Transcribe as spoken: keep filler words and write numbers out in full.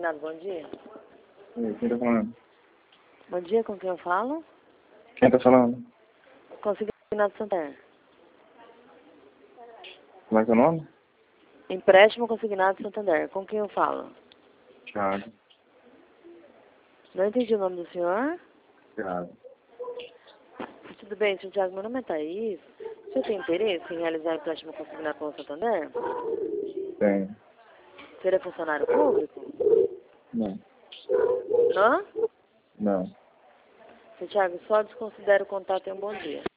Consignado, bom dia. Oi, quem tá falando? Bom dia, com quem eu falo? Quem tá falando? Consignado Santander. Como é que é o nome? Empréstimo Consignado Santander. Com quem eu falo? Thiago. Não entendi o nome do senhor. Thiago. Tudo bem, senhor Thiago, meu nome é Thaís. O senhor tem interesse em realizar empréstimo consignado com o Santander? Tem. O senhor é funcionário público? Não. Hã? Não. Senhor Thiago, só desconsidera o contato e um bom dia.